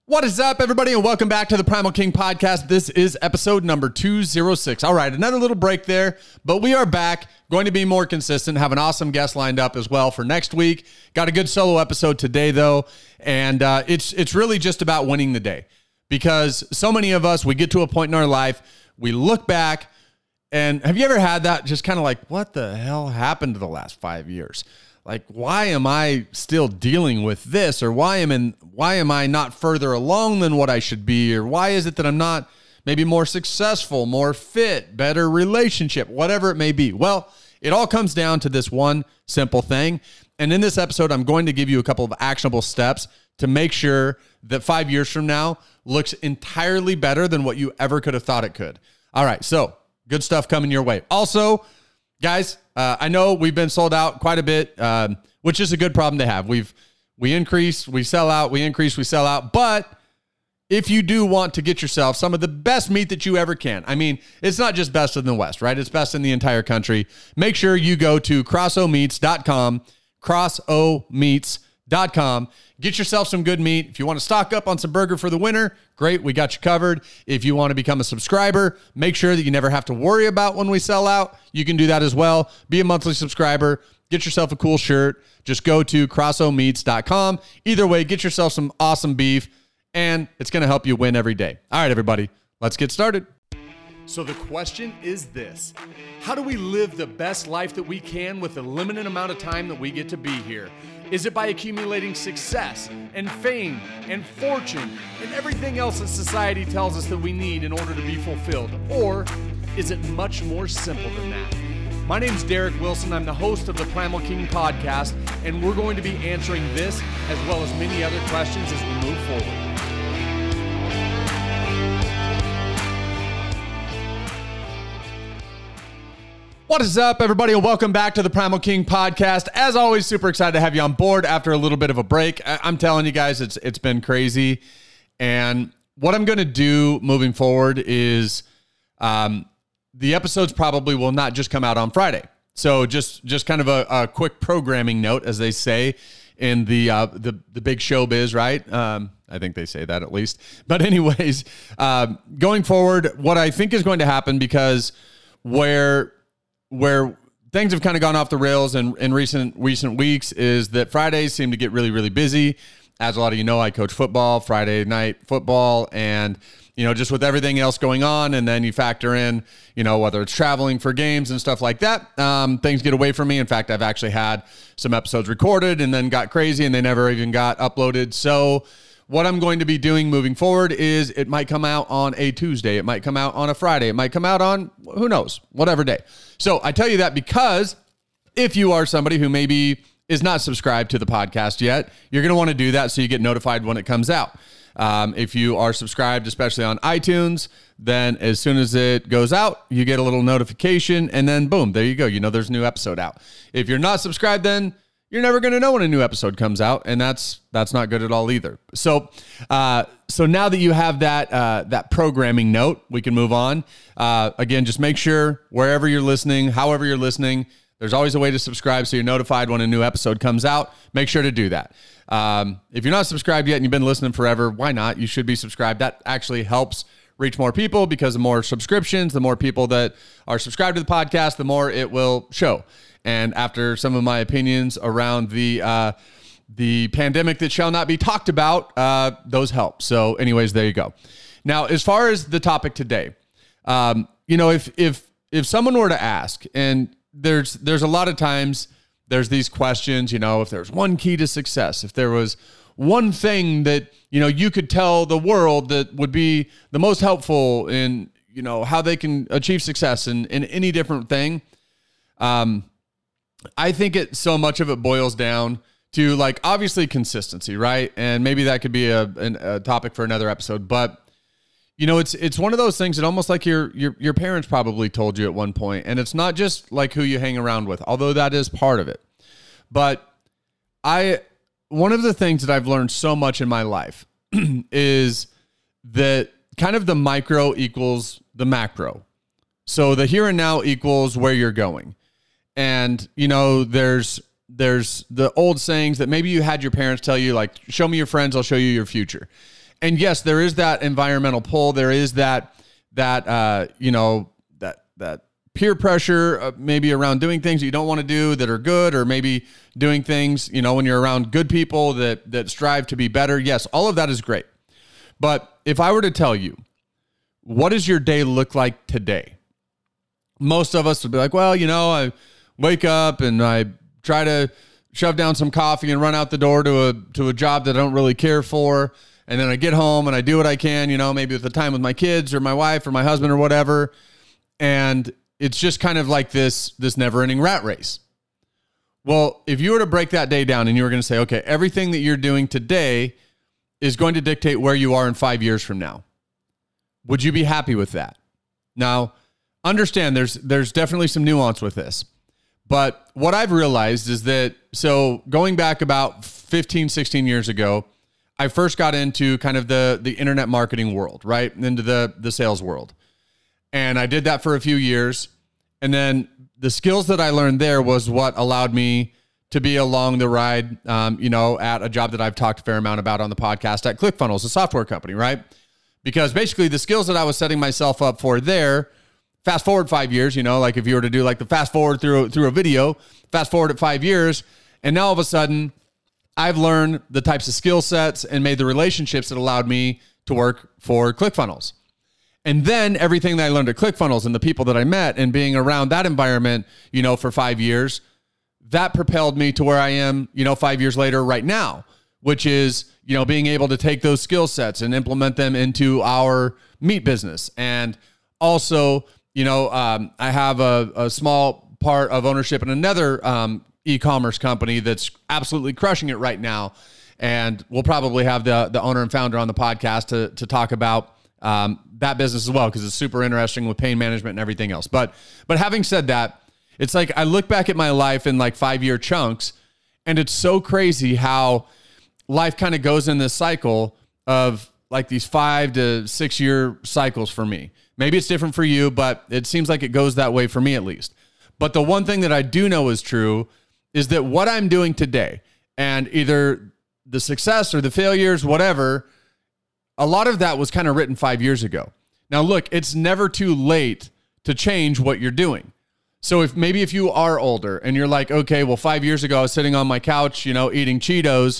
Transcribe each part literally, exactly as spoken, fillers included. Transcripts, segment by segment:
What is up, everybody, and welcome back to the Primal King Podcast. This is episode number two oh six. All right, another little break there, but we are back, going to be more consistent, have an awesome guest lined up as well for next week. Got a good solo episode today, though, and uh, it's it's really just about winning the day, because so many of us, we get to a point in our life, we look back, and have you ever had that just kind of like, what the hell happened to the last five years? Like, why am I still dealing with this? Or why am in, why am I not further along than what I should be? Or why is it that I'm not maybe more successful, more fit, better relationship, whatever it may be? Well, it all comes down to this one simple thing. And in this episode, I'm going to give you a couple of actionable steps to make sure that five years from now looks entirely better than what you ever could have thought it could. All right, so good stuff coming your way. Also, guys, uh, I know we've been sold out quite a bit, um, which is a good problem to have. We've we increase, we sell out, we increase, we sell out. But if you do want to get yourself some of the best meat that you ever can, I mean, it's not just best in the West, right? It's best in the entire country. Make sure you go to cross o meats dot com, cross o meats dot com. Get yourself some good meat. If you want to stock up on some burger for the winter, great, we got you covered. If you want to become a subscriber, make sure that you never have to worry about when we sell out. You can do that as well. Be a monthly subscriber. Get yourself a cool shirt. Just go to cross o meats dot com. Either way, get yourself some awesome beef, and it's going to help you win every day. All right, everybody, let's get started. So the question is this: how do we live the best life that we can with the limited amount of time that we get to be here? Is it by accumulating success and fame and fortune and everything else that society tells us that we need in order to be fulfilled? Or is it much more simple than that? My name's Derek Wilson. I'm the host of the Primal King Podcast, and we're going to be answering this as well as many other questions as we move forward. What is up, everybody, and welcome back to the Primal King Podcast. As always, super excited to have you on board after a little bit of a break. I'm telling you guys, it's it's been crazy. And what I'm going to do moving forward is um, the episodes probably will not just come out on Friday. So just just kind of a, a quick programming note, as they say in the uh, the the big showbiz, right? Um, I think they say that at least. But anyways, um, going forward, what I think is going to happen, because where where things have kind of gone off the rails in, in recent recent weeks, is that Fridays seem to get really, really busy. As a lot of you know, I coach football, Friday night football, and, you know, just with everything else going on, and then you factor in, you know, whether it's traveling for games and stuff like that, um, things get away from me. In fact, I've actually had some episodes recorded and then got crazy and they never even got uploaded. So what I'm going to be doing moving forward is it might come out on a Tuesday. It might come out on a Friday. It might come out on, who knows, whatever day. So I tell you that because if you are somebody who maybe is not subscribed to the podcast yet, you're going to want to do that so you get notified when it comes out. Um, if you are subscribed, especially on iTunes, then as soon as it goes out, you get a little notification, and then boom, there you go. You know there's a new episode out. If you're not subscribed, then you're never going to know when a new episode comes out, and that's that's not good at all either. So, uh, so now that you have that uh, that programming note, we can move on. Uh, again, just make sure wherever you're listening, however you're listening, there's always a way to subscribe so you're notified when a new episode comes out. Make sure to do that. Um, if you're not subscribed yet and you've been listening forever, why not? You should be subscribed. That actually helps reach more people, because the more subscriptions, the more people that are subscribed to the podcast, the more it will show. And after some of my opinions around the uh, the pandemic that shall not be talked about, uh, those help. So anyways, there you go. Now, as far as the topic today, um, you know, if if if someone were to ask, and there's there's a lot of times there's these questions, you know, if there's one key to success, if there was one thing that, you know, you could tell the world that would be the most helpful in, you know, how they can achieve success in, in any different thing. Um, I think it so much of it boils down to, like, obviously consistency, right? And maybe that could be a, an, a topic for another episode, but you know, it's it's one of those things that almost like your your your parents probably told you at one point, and it's not just like who you hang around with, although that is part of it. But I one of the things that I've learned so much in my life is that kind of the micro equals the macro. So the here and now equals where you're going. And, you know, there's there's the old sayings that maybe you had your parents tell you, like, show me your friends, I'll show you your future. and yes, there is that environmental pull. There is that, that, uh, you know, that, that peer pressure, uh, maybe around doing things you don't want to do that are good, or maybe doing things, you know, when you're around good people that, that strive to be better. Yes, all of that is great. But if I were to tell you, what does your day look like today? Most of us would be like, well, you know, I wake up and I try to shove down some coffee and run out the door to a to a job that I don't really care for. And then I get home and I do what I can, you know, maybe with the time with my kids or my wife or my husband or whatever. And it's just kind of like this, this never-ending rat race. Well, if you were to break that day down and you were going to say, okay, everything that you're doing today is going to dictate where you are in five years from now, would you be happy with that? Now, understand there's there's definitely some nuance with this. But what I've realized is that, so going back about fifteen, sixteen years ago, I first got into kind of the, the internet marketing world, right? Into the, the sales world. And I did that for a few years. And then the skills that I learned there was what allowed me to be along the ride, um, you know, at a job that I've talked a fair amount about on the podcast at ClickFunnels, a software company, right? Because basically the skills that I was setting myself up for there, fast forward five years, you know, like if you were to do like the fast forward through, through a video, fast forward at five years, and now all of a sudden I've learned the types of skill sets and made the relationships that allowed me to work for ClickFunnels. And then everything that I learned at ClickFunnels and the people that I met and being around that environment, you know, for five years, that propelled me to where I am, you know, five years later right now, which is, you know, being able to take those skill sets and implement them into our meat business. And also, you know, um, I have a, a small part of ownership in another um, e-commerce company that's absolutely crushing it right now. And we'll probably have the, the owner and founder on the podcast to, to talk about um, that business as well, because it's super interesting with pain management and everything else. But, but having said that, it's like I look back at my life in like five year chunks, and it's so crazy how life kind of goes in this cycle of like these five to six year cycles for me. Maybe it's different for you, but it seems like it goes that way for me at least. But the one thing that I do know is true is that what I'm doing today, and either the success or the failures, whatever, a lot of that was kind of written five years ago. Now, look, it's never too late to change what you're doing. So if maybe if you are older and you're like, okay, well, five years ago I was sitting on my couch, you know, eating Cheetos,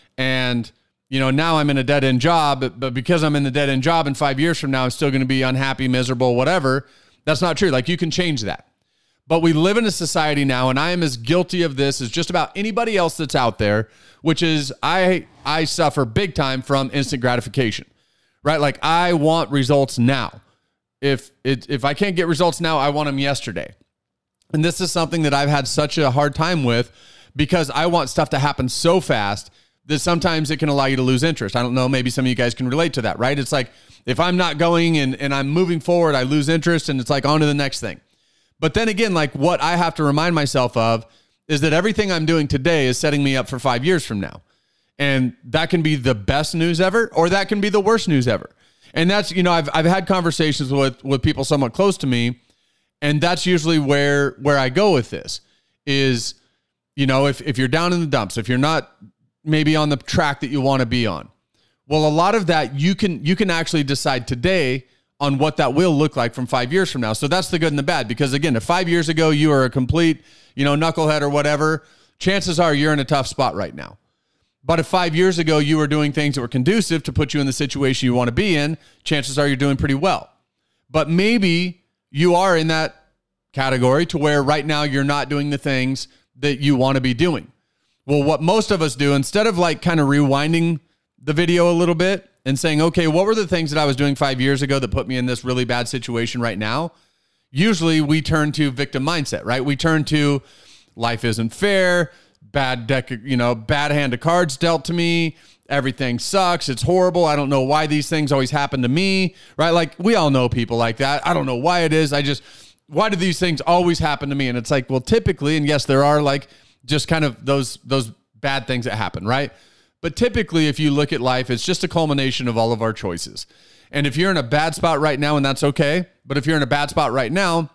and you know, now I'm in a dead end job, but, but because I'm in the dead end job and five years from now, I'm still going to be unhappy, miserable, whatever. That's not true. Like, you can change that. But we live in a society now, and I am as guilty of this as just about anybody else that's out there, which is I, I suffer big time from instant gratification, right? Like, I want results now. If it, if I can't get results now, I want them yesterday. And this is something that I've had such a hard time with, because I want stuff to happen so fast that sometimes it can allow you to lose interest. I don't know, maybe some of you guys can relate to that, right? It's like, if I'm not going and, and I'm moving forward, I lose interest, and it's like on to the next thing. But then again, like, what I have to remind myself of is that everything I'm doing today is setting me up for five years from now. And that can be the best news ever, or that can be the worst news ever. And that's, you know, I've, I've had conversations with, with people somewhat close to me, and that's usually where, where I go with this is, you know, if, if you're down in the dumps, if you're not maybe on the track that you want to be on, well, a lot of that you can, you can actually decide today on what that will look like from five years from now. So that's the good and the bad, because again, if five years ago you were a complete, you know, knucklehead or whatever, chances are you're in a tough spot right now. But if five years ago you were doing things that were conducive to put you in the situation you want to be in, chances are you're doing pretty well. But maybe you are in that category to where right now you're not doing the things that you want to be doing. Well, what most of us do, instead of like kind of rewinding the video a little bit and saying, okay, what were the things that I was doing five years ago that put me in this really bad situation right now? Usually we turn to victim mindset, right? We turn to life isn't fair, bad deck, you know, bad hand of cards dealt to me. Everything sucks. It's horrible. I don't know why these things always happen to me, right? Like, we all know people like that. I don't know why it is. I just, why do these things always happen to me? And it's like, well, typically, and yes, there are like just kind of those, those bad things that happen, right? But typically, if you look at life, it's just a culmination of all of our choices. And if you're in a bad spot right now, and that's okay, but if you're in a bad spot right now,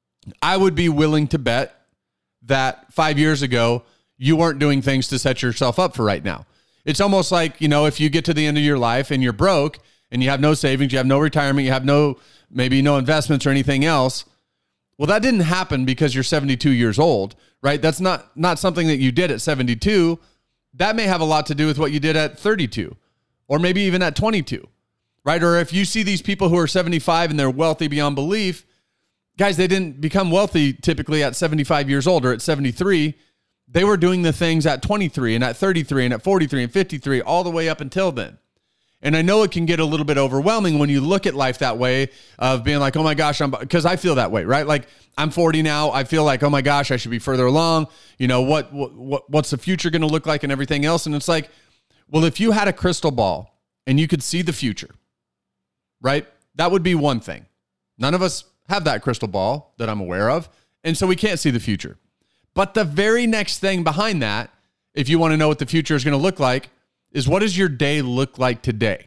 I would be willing to bet that five years ago, you weren't doing things to set yourself up for right now. It's almost like, you know, if you get to the end of your life and you're broke and you have no savings, you have no retirement, you have no, maybe no investments or anything else. Well, that didn't happen because you're seventy-two years old, right? That's not, not something that you did at seventy-two. That may have a lot to do with what you did at thirty-two or maybe even at twenty-two, right? Or if you see these people who are seventy-five and they're wealthy beyond belief, guys, they didn't become wealthy typically at seventy-five years old or at seventy-three. They were doing the things at twenty-three and at thirty-three and at forty-three and fifty-three, all the way up until then. And I know it can get a little bit overwhelming when you look at life that way of being like, oh my gosh, I'm, because I feel that way, right? Like I'm forty now. I feel like, oh my gosh, I should be further along. You know, what, what, what's the future going to look like and everything else? And it's like, well, if you had a crystal ball and you could see the future, right? That would be one thing. None of us have that crystal ball that I'm aware of. And so we can't see the future. But the very next thing behind that, if you want to know what the future is going to look like, is what does your day look like today?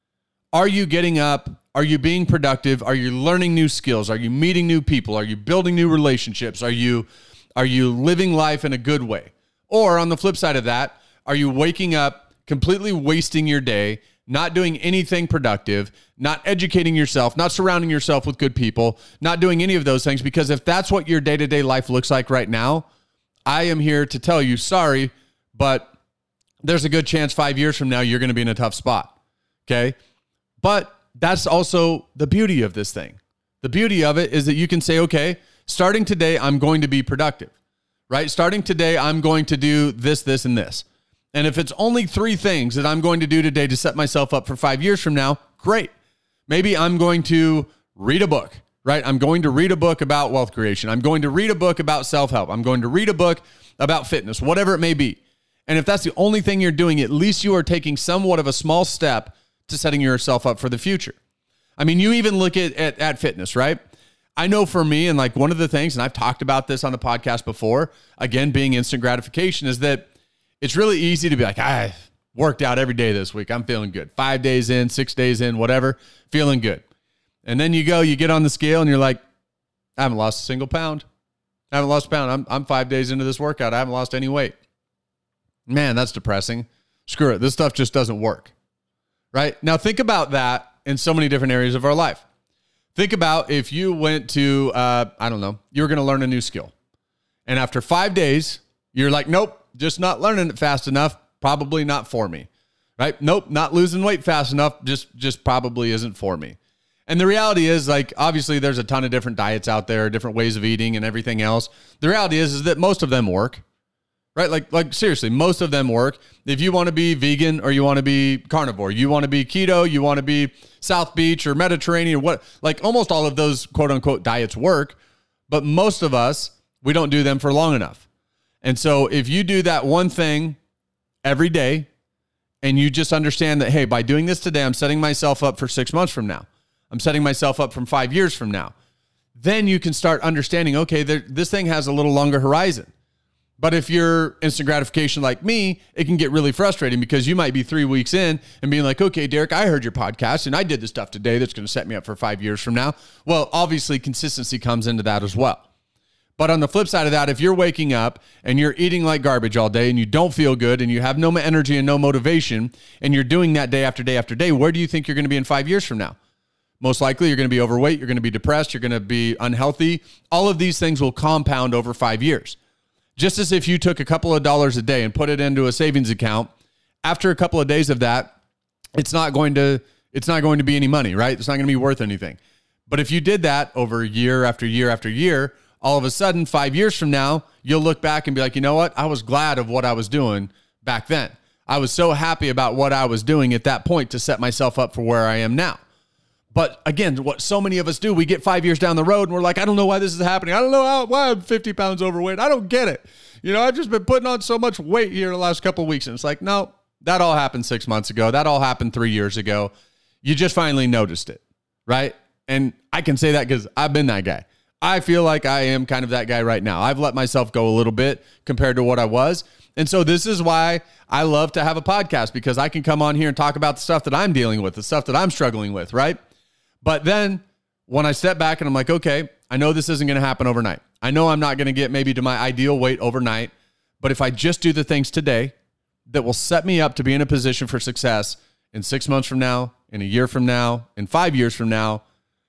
Are you getting up? Are you being productive? Are you learning new skills? Are you meeting new people? Are you building new relationships? Are you, are you living life in a good way? Or on the flip side of that, are you waking up completely wasting your day, not doing anything productive, not educating yourself, not surrounding yourself with good people, not doing any of those things? Because if that's what your day-to-day life looks like right now, I am here to tell you, sorry, but there's a good chance five years from now, you're going to be in a tough spot. Okay. But that's also the beauty of this thing. The beauty of it is that you can say, okay, starting today, I'm going to be productive, right? Starting today, I'm going to do this, this, and this. And if it's only three things that I'm going to do today to set myself up for five years from now, great. Maybe I'm going to read a book, right? I'm going to read a book about wealth creation. I'm going to read a book about self-help. I'm going to read a book about fitness, whatever it may be. And if that's the only thing you're doing, at least you are taking somewhat of a small step to setting yourself up for the future. I mean, you even look at, at, at fitness, right? I know for me, and like one of the things, and I've talked about this on the podcast before, again, being instant gratification, is that it's really easy to be like, I worked out every day this week. I'm feeling good. Five days in, six days in, whatever, feeling good. And then you go, you get on the scale and you're like, I haven't lost a single pound. I haven't lost a pound. I'm, I'm five days into this workout. I haven't lost any weight. Man, that's depressing. Screw it. This stuff just doesn't work, right? Now think about that in so many different areas of our life. Think about if you went to, uh, I don't know, you were going to learn a new skill. And after five days, you're like, nope, just not learning it fast enough. Probably not for me, right? Nope, not losing weight fast enough. Just, just probably isn't for me. And the reality is, like, obviously there's a ton of different diets out there, different ways of eating and everything else. The reality is, is that most of them work. Right? Like, like seriously, most of them work. If you want to be vegan or you want to be carnivore, you want to be keto, you want to be South Beach or Mediterranean, what, like almost all of those quote unquote diets work, but most of us, we don't do them for long enough. And so if you do that one thing every day and you just understand that, hey, by doing this today, I'm setting myself up for six months from now. I'm setting myself up from five years from now. Then you can start understanding, okay, there, this thing has a little longer horizon. But if you're instant gratification like me, it can get really frustrating because you might be three weeks in and being like, okay, Derek, I heard your podcast and I did the stuff today that's going to set me up for five years from now. Well, obviously consistency comes into that as well. But on the flip side of that, if you're waking up and you're eating like garbage all day and you don't feel good and you have no energy and no motivation and you're doing that day after day after day, where do you think you're going to be in five years from now? Most likely you're going to be overweight, you're going to be depressed, you're going to be unhealthy. All of these things will compound over five years. Just as if you took a couple of dollars a day and put it into a savings account, after a couple of days of that, it's not going to, it's not going to be any money, right? It's not going to be worth anything. But if you did that over year after year after year, all of a sudden, five years from now, you'll look back and be like, you know what? I was glad of what I was doing back then. I was so happy about what I was doing at that point to set myself up for where I am now. But again, what so many of us do, we get five years down the road and we're like, I don't know why this is happening. I don't know how, why I'm fifty pounds overweight. I don't get it. You know, I've just been putting on so much weight here the last couple of weeks. And it's like, no, that all happened six months ago. That all happened three years ago. You just finally noticed it, right? And I can say that because I've been that guy. I feel like I am kind of that guy right now. I've let myself go a little bit compared to what I was. And so this is why I love to have a podcast, because I can come on here and talk about the stuff that I'm dealing with, the stuff that I'm struggling with, right? But then when I step back and I'm like, okay, I know this isn't going to happen overnight. I know I'm not going to get maybe to my ideal weight overnight, but if I just do the things today that will set me up to be in a position for success in six months from now, in a year from now, in five years from now,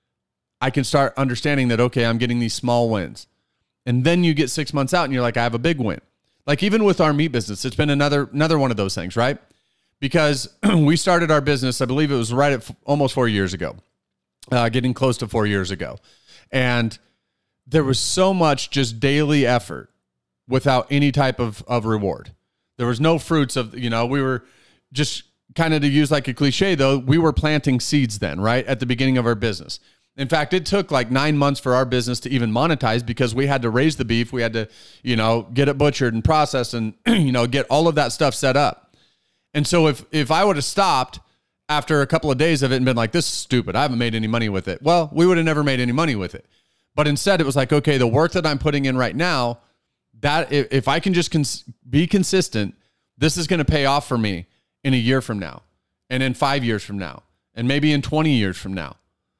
I can start understanding that, okay, I'm getting these small wins. And then you get six months out and you're like, I have a big win. Like even with our meat business, it's been another, another one of those things, right? Because we started our business, I believe it was right at f- almost four years ago, uh, getting close to four years ago. And there was so much just daily effort without any type of, of reward. There was no fruits of, you know, we were just kind of, to use like a cliche though, we were planting seeds then, right? At the beginning of our business. In fact, it took like nine months for our business to even monetize because we had to raise the beef. We had to, you know, get it butchered and processed and, you know, get all of that stuff set up. And so if, if I would have stopped after a couple of days of it and been like, this is stupid, I haven't made any money with it. Well, we would have never made any money with it. But instead it was like, okay, the work that I'm putting in right now, that if, if I can just cons- be consistent, this is going to pay off for me in a year from now and in five years from now and maybe in twenty years from now.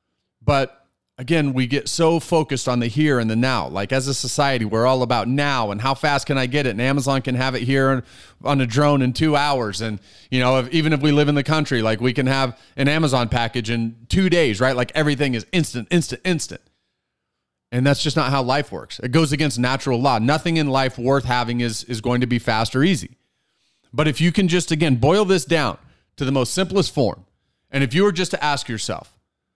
But again, we get so focused on the here and the now. Like as a society, we're all about now and how fast can I get it? And Amazon can have it here on a drone in two hours. And, you know, if, even if we live in the country, like we can have an Amazon package in two days, right? Like everything is instant, instant, instant. And that's just not how life works. It goes against natural law. Nothing in life worth having is, is going to be fast or easy. But if you can just, again, boil this down to the most simplest form. And if you were just to ask yourself,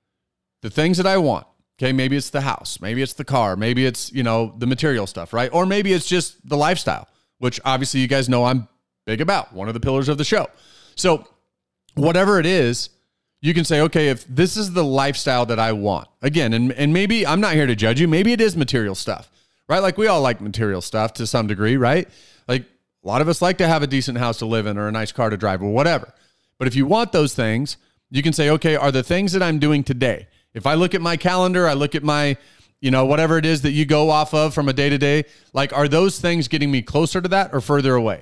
the things that I want, okay, maybe it's the house, maybe it's the car, maybe it's, you know, the material stuff, right? Or maybe it's just the lifestyle, which obviously you guys know I'm big about, one of the pillars of the show. So whatever it is, you can say, okay, if this is the lifestyle that I want, again, and, and maybe I'm not here to judge you, maybe it is material stuff, right? Like we all like material stuff to some degree, right? Like a lot of us like to have a decent house to live in or a nice car to drive or whatever. But if you want those things, you can say, okay, are the things that I'm doing today, if I look at my calendar, I look at my, you know, whatever it is that you go off of from a day to day, like, are those things getting me closer to that or further away?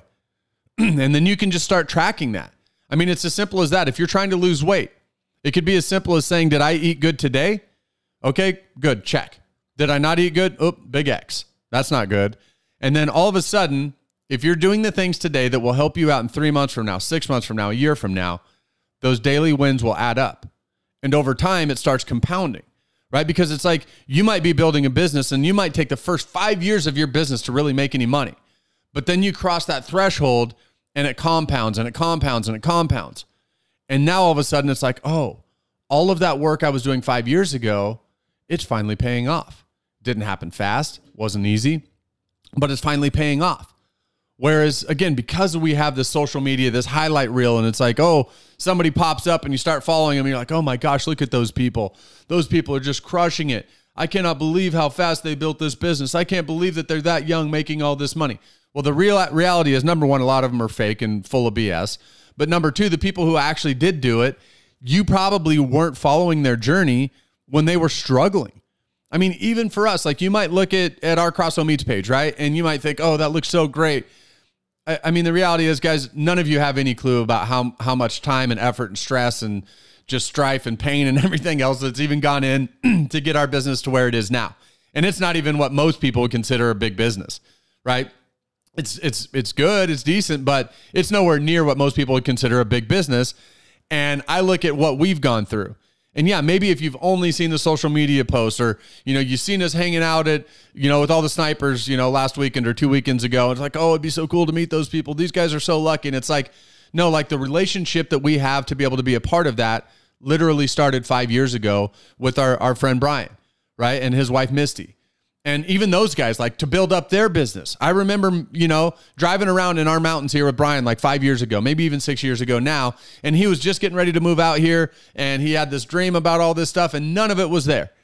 And then you can just start tracking that. I mean, it's as simple as that. If you're trying to lose weight, it could be as simple as saying, did I eat good today? Okay, good. Check. Did I not eat good? Oh, big X. That's not good. And then all of a sudden, if you're doing the things today that will help you out in three months from now, six months from now, a year from now, those daily wins will add up. And over time, it starts compounding, right? Because it's like you might be building a business and you might take the first five years of your business to really make any money. But then you cross that threshold and it compounds and it compounds and it compounds. And now all of a sudden it's like, oh, all of that work I was doing five years ago, it's finally paying off. Didn't happen fast, wasn't easy, but it's finally paying off. Whereas, again, because we have this social media, this highlight reel, and it's like, oh, somebody pops up and you start following them, and you're like, oh my gosh, look at those people. Those people are just crushing it. I cannot believe how fast they built this business. I can't believe that they're that young making all this money. Well, the real reality is, number one, a lot of them are fake and full of B S. But number two, the people who actually did do it, you probably weren't following their journey when they were struggling. I mean, even for us, like you might look at, at our Crosswell Meats page, right? And you might think, oh, that looks so great. I mean, the reality is, guys, none of you have any clue about how how much time and effort and stress and just strife and pain and everything else that's even gone in to get our business to where it is now. And it's not even what most people would consider a big business, right? It's it's it's good, it's decent, but it's nowhere near what most people would consider a big business. And I look at what we've gone through. And yeah, maybe if you've only seen the social media posts or, you know, you've seen us hanging out at, you know, with all the snipers, you know, last weekend or two weekends ago, it's like, oh, it'd be so cool to meet those people. These guys are so lucky. And it's like, no, like the relationship that we have to be able to be a part of that literally started five years ago with our, our friend Brian, right? And his wife, Misty. And even those guys, like to build up their business. I remember, you know, driving around in our mountains here with Brian like five years ago, maybe even six years ago now. And he was just getting ready to move out here. And he had this dream about all this stuff and none of it was there.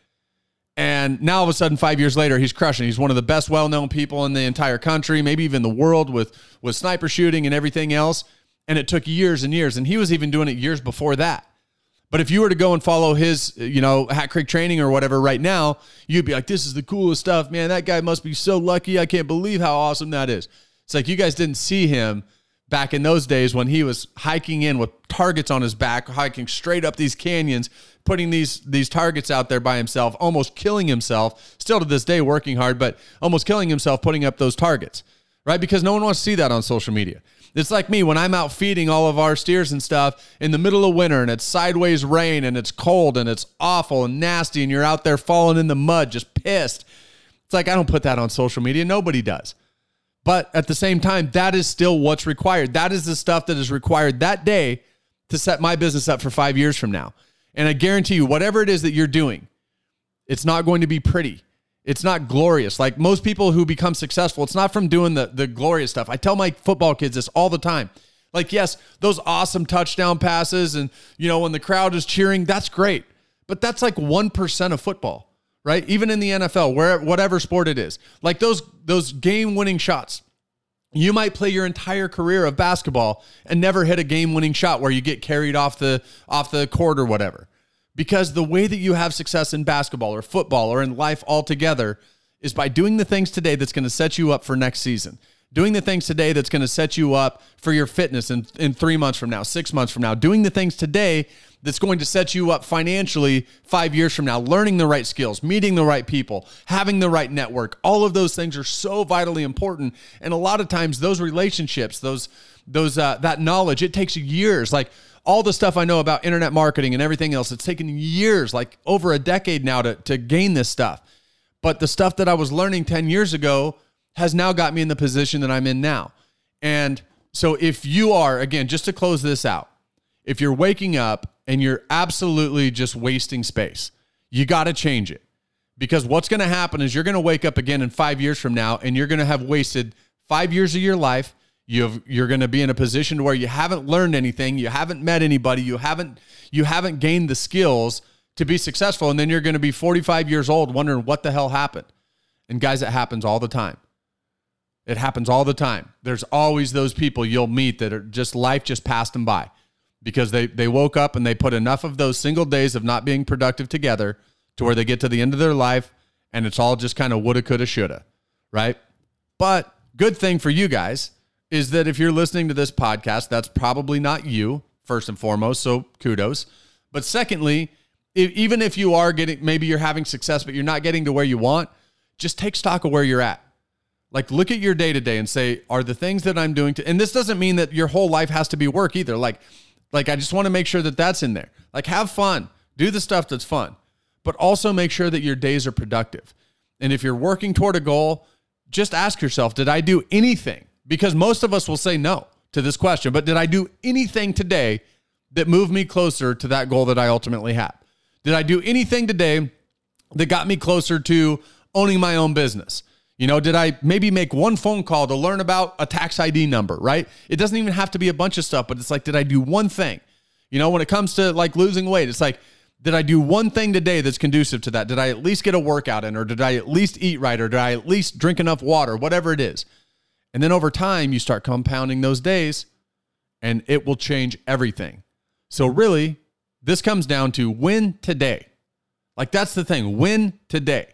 And now all of a sudden, five years later, he's crushing. He's one of the best well-known people in the entire country, maybe even the world with, with sniper shooting and everything else. And it took years and years. And he was even doing it years before that. But if you were to go and follow his, you know, Hat Creek training or whatever right now, you'd be like, this is the coolest stuff, man. That guy must be so lucky. I can't believe how awesome that is. It's like you guys didn't see him back in those days when he was hiking in with targets on his back, hiking straight up these canyons, putting these, these targets out there by himself, almost killing himself, still to this day working hard, but almost killing himself putting up those targets, right? Because no one wants to see that on social media. It's like me when I'm out feeding all of our steers and stuff in the middle of winter and it's sideways rain and it's cold and it's awful and nasty and you're out there falling in the mud just pissed. It's like I don't put that on social media. Nobody does. But at the same time, that is still what's required. That is the stuff that is required that day to set my business up for five years from now. And I guarantee you, whatever it is that you're doing, it's not going to be pretty. It's not glorious. Like most people who become successful, it's not from doing the, the glorious stuff. I tell my football kids this all the time. Like, yes, those awesome touchdown passes and, you know, when the crowd is cheering, that's great. But that's like one percent of football, right? Even in the N F L, where whatever sport it is. Like those, those game-winning shots. You might play your entire career of basketball and never hit a game-winning shot where you get carried off the off the court or whatever. Because the way that you have success in basketball or football or in life altogether is by doing the things today that's going to set you up for next season. Doing the things today that's going to set you up for your fitness in, in three months from now, six months from now. Doing the things today that's going to set you up financially five years from now. Learning the right skills, meeting the right people, having the right network. All of those things are so vitally important. And a lot of times those relationships, those those uh, that knowledge, it takes years. Like all the stuff I know about internet marketing and everything else, it's taken years, like over a decade now to, to gain this stuff. But the stuff that I was learning ten years ago has now got me in the position that I'm in now. And so if you are, again, just to close this out, if you're waking up and you're absolutely just wasting space, you got to change it. Because what's going to happen is you're going to wake up again in five years from now and you're going to have wasted five years of your life. You've, you're going to be in a position where you haven't learned anything. You haven't met anybody. You haven't, you haven't gained the skills to be successful. And then you're going to be forty-five years old wondering what the hell happened. And guys, it happens all the time. It happens all the time. There's always those people you'll meet that are just, life just passed them by because they, they woke up and they put enough of those single days of not being productive together to where they get to the end of their life and it's all just kind of woulda, coulda, shoulda, right? But good thing for you guys is that if you're listening to this podcast, that's probably not you, first and foremost, so kudos. But secondly, if, even if you are getting, maybe you're having success, but you're not getting to where you want, just take stock of where you're at. Like, look at your day-to-day and say, are the things that I'm doing to, and this doesn't mean that your whole life has to be work either. Like, like I just want to make sure that that's in there. Like, have fun. Do the stuff that's fun. But also make sure that your days are productive. And if you're working toward a goal, just ask yourself, did I do anything? Because most of us will say no to this question, but did I do anything today that moved me closer to that goal that I ultimately have? Did I do anything today that got me closer to owning my own business? You know, did I maybe make one phone call to learn about a tax I D number, right? It doesn't even have to be a bunch of stuff, but it's like, did I do one thing? You know, when it comes to like losing weight, it's like, did I do one thing today that's conducive to that? Did I at least get a workout in, or did I at least eat right, or did I at least drink enough water, whatever it is? And then over time, you start compounding those days and it will change everything. So really, this comes down to win today. Like that's the thing, win today.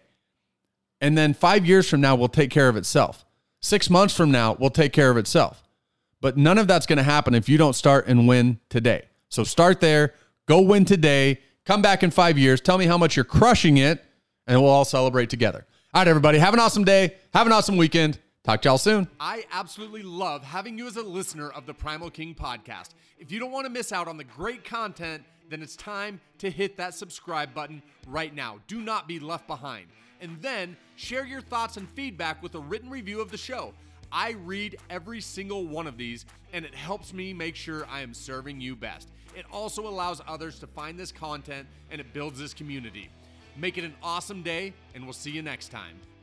And then five years from now will take care of itself. Six months from now will take care of itself. But none of that's going to happen if you don't start and win today. So start there, go win today, come back in five years, tell me how much you're crushing it, and we'll all celebrate together. All right, everybody, have an awesome day. Have an awesome weekend. Talk to y'all soon. I absolutely love having you as a listener of the Primal King podcast. If you don't want to miss out on the great content, then it's time to hit that subscribe button right now. Do not be left behind. And then share your thoughts and feedback with a written review of the show. I read every single one of these, and it helps me make sure I am serving you best. It also allows others to find this content, and it builds this community. Make it an awesome day, and we'll see you next time.